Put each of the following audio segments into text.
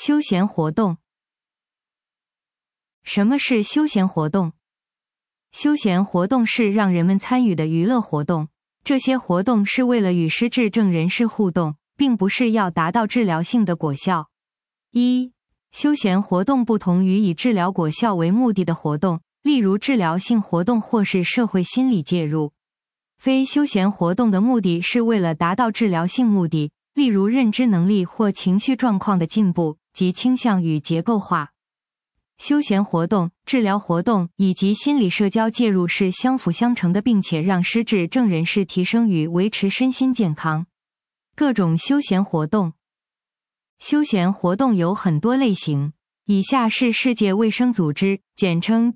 休闲活动。什么是休闲活动？休闲活动是让人们参与的娱乐活动，这些活动是为了与失智症人士互动，并不是要达到治疗性的果效。一、休闲活动不同于以治疗果效为目的的活动，例如治疗性活动或是社会心理介入。非休闲活动的目的是为了达到治疗性目的，例如认知能力或情绪状况的进步及倾向与结构化。休闲活动、治疗活动以及心理社交介入是相辅相成的，并且让失智症人士提升与维持身心健康。各种休闲活动。休闲活动有很多类型，以下是世界卫生组织简称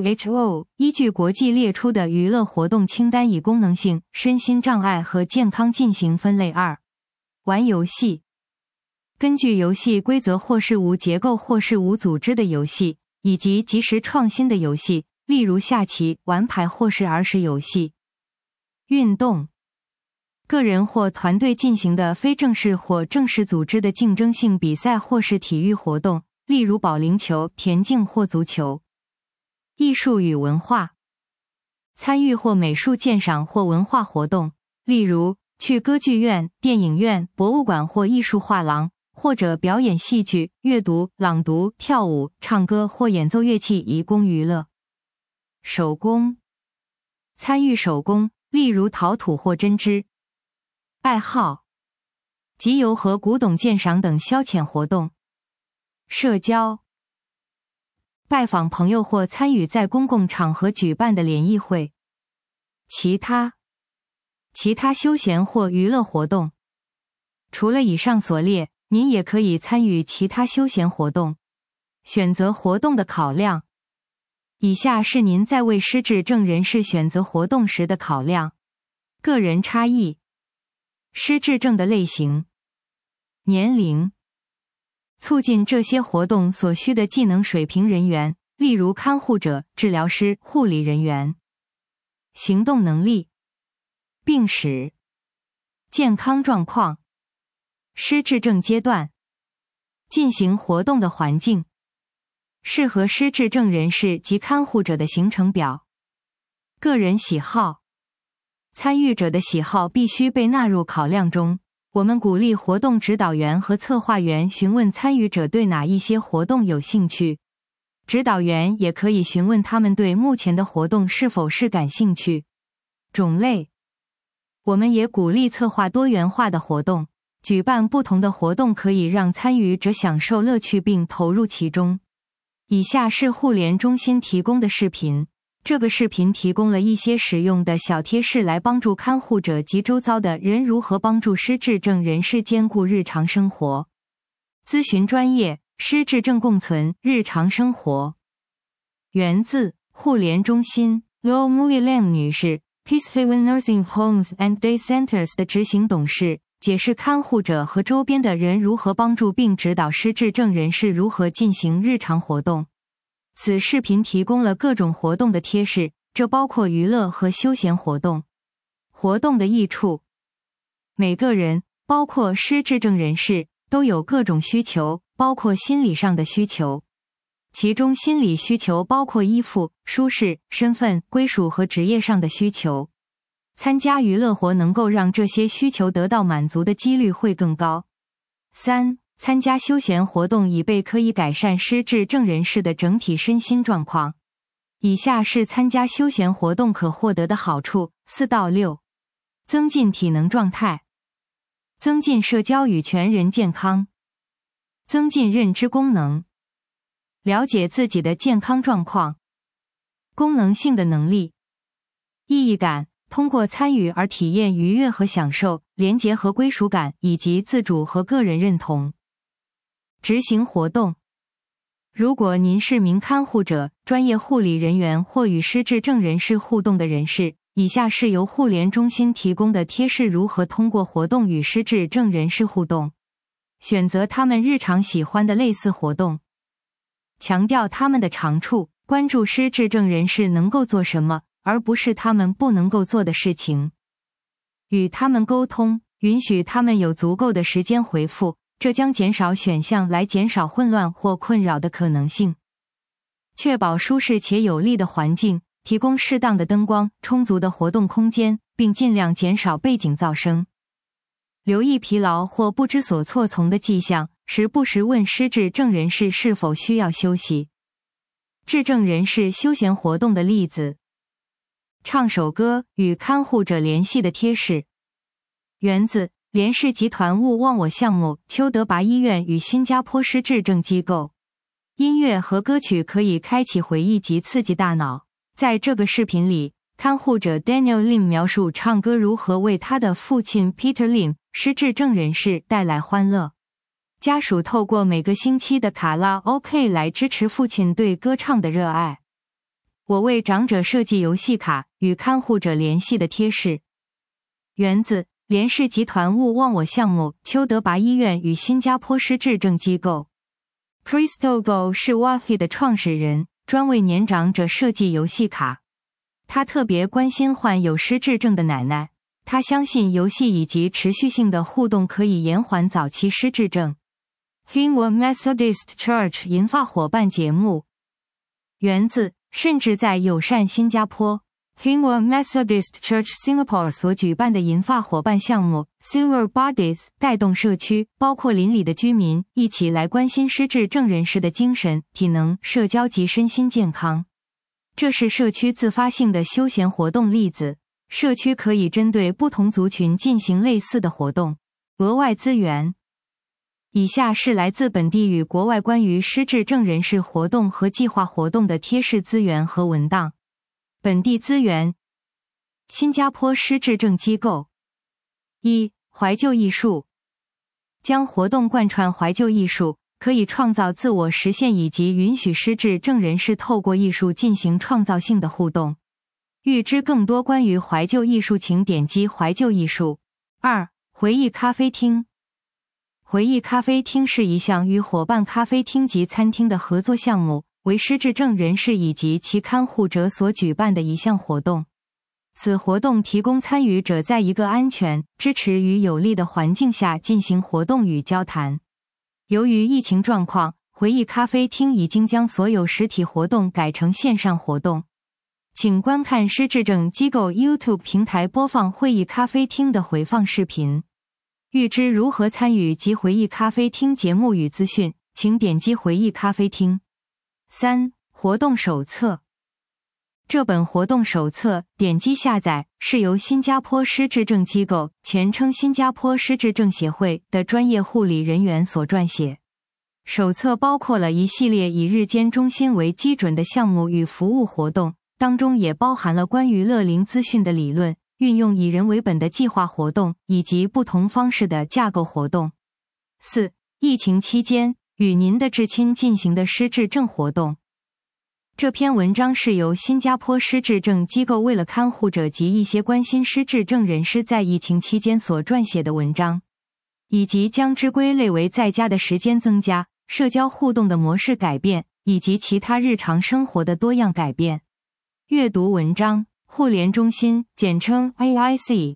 WHO 依据国际列出的娱乐活动清单，以功能性、身心障碍和健康进行分类。2、玩游戏。根据游戏规则或是无结构或是无组织的游戏，以及即时创新的游戏，例如下棋、玩牌或是儿时游戏。运动。个人或团队进行的非正式或正式组织的竞争性比赛或是体育活动，例如保龄球、田径或足球。艺术与文化。参与或美术鉴赏或文化活动，例如去歌剧院、电影院、博物馆或艺术画廊，或者表演戏剧、阅读、朗读、跳舞、唱歌或演奏乐器以供娱乐。手工。参与手工，例如陶土或针织。爱好。集邮和古董鉴赏等消遣活动。社交。拜访朋友或参与在公共场合举办的联谊会。其他休闲或娱乐活动。除了以上所列，您也可以参与其他休闲活动。选择活动的考量。以下是您在为失智症人士选择活动时的考量。个人差异。失智症的类型。年龄。促进这些活动所需的技能水平人员，例如看护者、治疗师、护理人员。行动能力。病史。健康状况。失智症阶段。进行活动的环境。适合失智症人士及看护者的行程表。个人喜好。参与者的喜好必须被纳入考量中。我们鼓励活动指导员和策划员询问参与者对哪一些活动有兴趣。指导员也可以询问他们对目前的活动是否是感兴趣。种类。我们也鼓励策划多元化的活动，举办不同的活动可以让参与者享受乐趣并投入其中。以下是互联中心提供的视频。这个视频提供了一些实用的小贴士来帮助看护者及周遭的人如何帮助失智症人士兼顾日常生活。咨询专业，失智症共存，日常生活。源自互联中心 Lo Mui Lam 女士 Peacehaven Nursing Homes and Day Centers 的执行董事，解释看护者和周边的人如何帮助并指导失智症人士如何进行日常活动。此视频提供了各种活动的贴士，这包括娱乐和休闲活动。活动的益处。每个人，包括失智症人士，都有各种需求，包括心理上的需求。其中心理需求包括依附、舒适、身份、归属和职业上的需求。参加娱乐活能够让这些需求得到满足的几率会更高。3、参加休闲活动以备可以改善失智症人士的整体身心状况。以下是参加休闲活动可获得的好处。4到6。增进体能状态。增进社交与全人健康。增进认知功能。了解自己的健康状况。功能性的能力。意义感。通过参与而体验愉悦和享受，连结和归属感，以及自主和个人认同。执行活动。如果您是名看护者、专业护理人员或与失智症人士互动的人士，以下是由互联中心提供的贴士：如何通过活动与失智症人士互动。选择他们日常喜欢的类似活动。强调他们的长处，关注失智症人士能够做什么，而不是他们不能够做的事情。与他们沟通，允许他们有足够的时间回复， 这将减少选项来减少混乱或困扰的可能性。确保舒适且有利的环境，提供适当的灯光、充足的活动空间，并尽量减少背景噪声。留意疲劳或不知所措从的迹象，时不时问失智症人士是否需要休息。智症人士休闲活动的例子：唱首歌，与看护者联系的贴士。源自联世集团勿忘我项目，邱德拔医院与新加坡失智症机构。音乐和歌曲可以开启回忆及刺激大脑。在这个视频里，看护者 Daniel Lim 描述唱歌如何为他的父亲 Peter Lim 失智症人士带来欢乐。家属透过每个星期的卡拉 OK 来支持父亲对歌唱的热爱。我为长者设计游戏卡，与看护者联系的贴士。源自联世集团勿忘我项目，邱德拔医院与新加坡失智症机构。Crystal Go 是 Wafi 的创始人，专为年长者设计游戏卡。他特别关心患有失智症的奶奶，他相信游戏以及持续性的互动可以延缓早期失智症。Hinghwa Methodist Church 银发伙伴节目。源自甚至在友善新加坡 Hinghwa Methodist Church Singapore 所举办的银发伙伴项目 Silver Bodies 带动社区，包括邻里的居民一起来关心失智症人士的精神、体能、社交及身心健康。这是社区自发性的休闲活动例子，社区可以针对不同族群进行类似的活动。额外资源。以下是来自本地与国外关于失智症人士活动和计划活动的贴士资源和文档。本地资源：新加坡失智症机构。1. 怀旧艺术。将活动贯穿怀旧艺术，可以创造自我实现以及允许失智症人士透过艺术进行创造性的互动。欲知更多关于怀旧艺术，请点击怀旧艺术。2. 回忆咖啡厅。回忆咖啡厅是一项与伙伴咖啡厅及餐厅的合作项目，为失智症人士以及其看护者所举办的一项活动。此活动提供参与者在一个安全、支持与有利的环境下进行活动与交谈。由于疫情状况，回忆咖啡厅已经将所有实体活动改成线上活动。请观看失智症机构 YouTube 平台播放会议咖啡厅的回放视频。欲知如何参与及回忆咖啡厅节目与资讯，请点击回忆咖啡厅。3. 活动手册。这本活动手册点击下载，是由新加坡失智症机构前称新加坡失智症协会的专业护理人员所撰写。手册包括了一系列以日间中心为基准的项目与服务活动，当中也包含了关于乐龄资讯的理论，运用以人为本的计划活动以及不同方式的架构活动。4. 疫情期间与您的至亲进行的失智症活动。这篇文章是由新加坡失智症机构为了看护者及一些关心失智症人士在疫情期间所撰写的文章，以及将之归类为在家的时间增加、社交互动的模式改变，以及其他日常生活的多样改变。阅读文章。互联中心简称 AIC。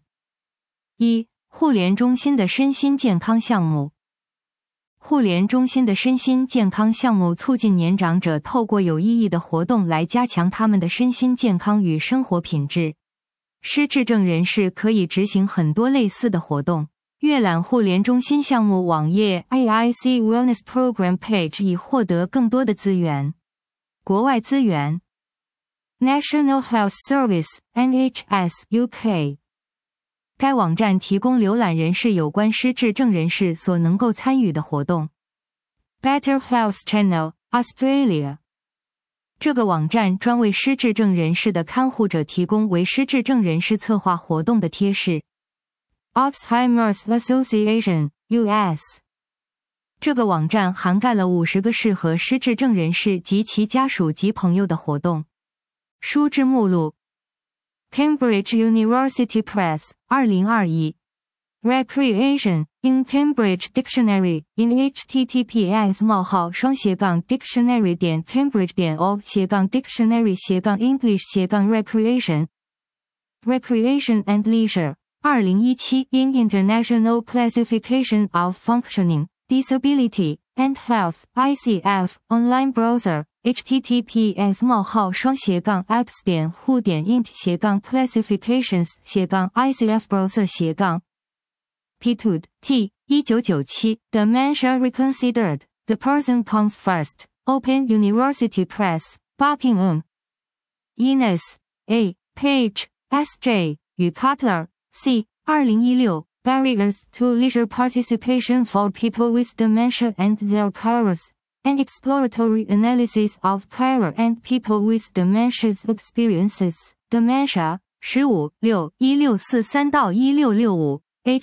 1. 互联中心的身心健康项目。互联中心的身心健康项目促进年长者透过有意义的活动来加强他们的身心健康与生活品质。失智症人士可以执行很多类似的活动。阅览互联中心项目网页 AIC Wellness Program Page 以获得更多的资源。国外资源。National Health Service NHS UK。 该网站提供浏览人士有关失智症人士所能够参与的活动。Better Health Channel Australia。 这个网站专为失智症人士的看护者提供为失智症人士策划活动的贴士。Alzheimer's Association US。 这个网站涵盖了50个适合失智症人士及其家属及朋友的活动。书志目录。 Cambridge University Press 2021。 Recreation in Cambridge Dictionary in https://dictionary.cambridge.org/dictionary-english-recreation Recreation and Leisure 2017 in International Classification of Functioning Disability and Health ICF Online Browser https://apps.who.int/classifications-icf browser- Pitud, T. 1997 Dementia Reconsidered, The Person Comes First, Open University Press, 8 Ping Ines, A. Page, S.J. 与 Cutler, C. 2016 Barriers to Leisure Participation for People with Dementia and Their Carers, An Exploratory Analysis of Carer and People with Dementia's Experiences, Dementia, 15.6.1643-1665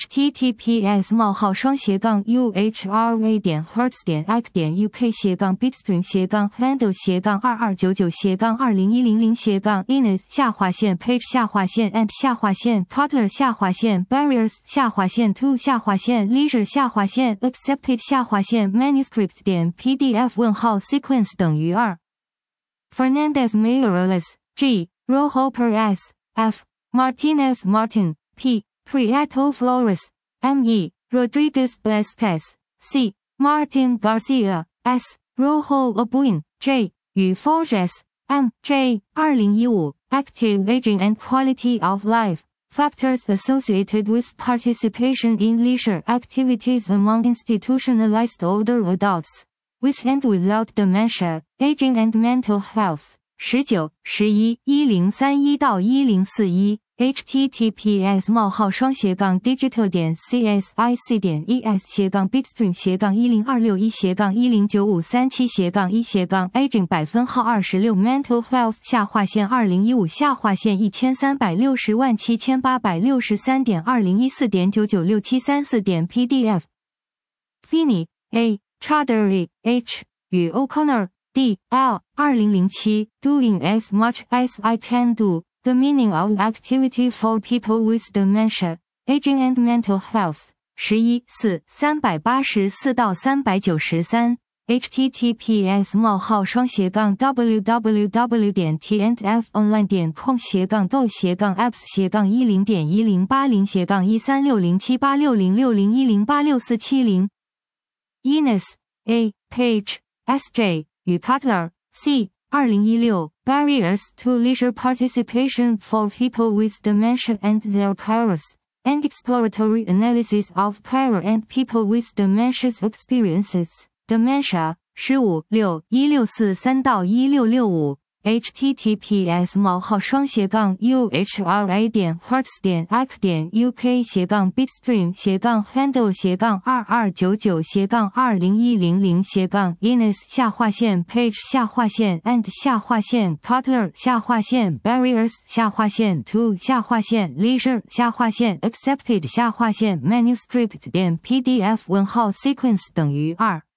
https://barriers-to-leisure-participation-for-people-with-dementia-and-their-carers, Fernandez-Mayorales, G. Rojo Perez, F. Martinez-Martin, P. Prieto Flores, M.E. Rodriguez-Blázquez, C. Martin Garcia, S. Rojo Abuin, J. 与 Forges, M. J. 2015 Active Aging and Quality of Life, Factors Associated with Participation in Leisure Activities Among Institutionalized Older Adults, with and without Dementia, Aging and Mental Health, 19-11-1031-1041 https://digital.cs/ic.bigstream-1026-109537-1 Aging 26 Mental Health 1330-1363.2014.833.pdf Finney, A. Chaudhary, H. 与 O'Connor, D. L. 2007 Doing as Much as I Can Do, The Meaning of Activity for People with Dementia, Aging and Mental Health, 11-4-384-393 https://www.tnfonline.com/do/apps-1010-apps-136076010186470 Ines, A. Page, S.J. 与 Cutler, C. 2016 Barriers to Leisure Participation for People with Dementia and Their Carers, An Exploratory Analysis of Carer and People with Dementia's Experiences, Dementia, 15.6.163-1665 https://ins/Ins/Page-20-Barriers-to-Leisure-Accepted-Manuscript-PDF-Sequence-2